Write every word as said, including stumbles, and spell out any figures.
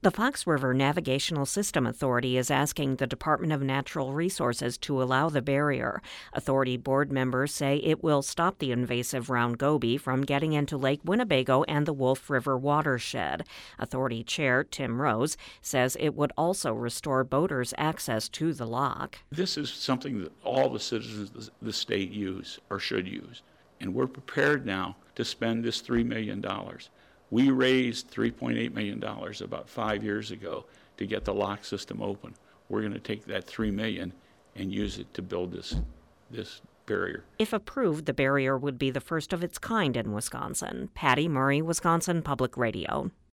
The Fox River Navigational System Authority is asking the Department of Natural Resources to allow the barrier. Authority board members say it will stop the invasive round goby from getting into Lake Winnebago and the Wolf River watershed. Authority Chair Tim Rose says it would also restore boaters' access to the loch. This is something that all the citizens of the state use or should use, and we're prepared now to spend this three million dollars. We raised three point eight million dollars about five years ago to get the lock system open. We're going to take that three million dollars and use it to build this, this barrier. If approved, the barrier would be the first of its kind in Wisconsin. Patty Murray, Wisconsin Public Radio.